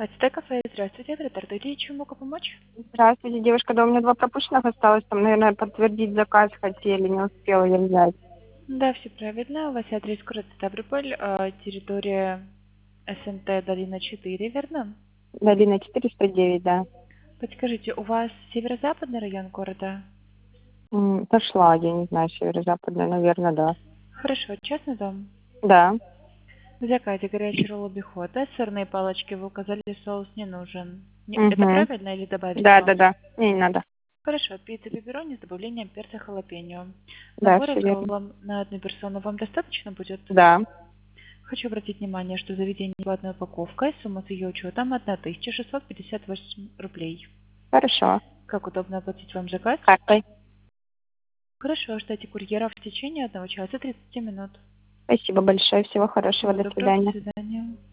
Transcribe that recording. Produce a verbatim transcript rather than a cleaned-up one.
Ацтек кафе, здравствуйте, Тартури, чем могу помочь? Здравствуйте, девушка. Да, у меня два пропущенных осталось. Там, наверное, подтвердить заказ хотели, не успела я взять. Да, все правильно. У вас адрес город Ставрополь, а, территория СНТ Долина четыре, верно? Долина четыреста девять, да. Подскажите, у вас северо-западный район города? М, Пошла, я не знаю, северо-западная, наверное, да. Хорошо, частный дом. Да. В заказе горячий ролл обихода, сырные палочки вы указали, соус не нужен. Не- это Угу. правильно или добавить Да, да, соус? да. Не, не надо. Хорошо, пицца пепперони с добавлением перца халапеньо. Да, Набора все с верно. роллом на одну персону вам достаточно будет? Да. Хочу обратить внимание, что заведение платной упаковкой, сумма с ее учетом тысяча шестьсот пятьдесят восемь рублей. Хорошо. Как удобно оплатить вам заказ? Картой. Хорошо, ждите курьера в течение одного часа тридцати минут. Спасибо большое. Всего хорошего. Всего До доброго, до свидания. свидания.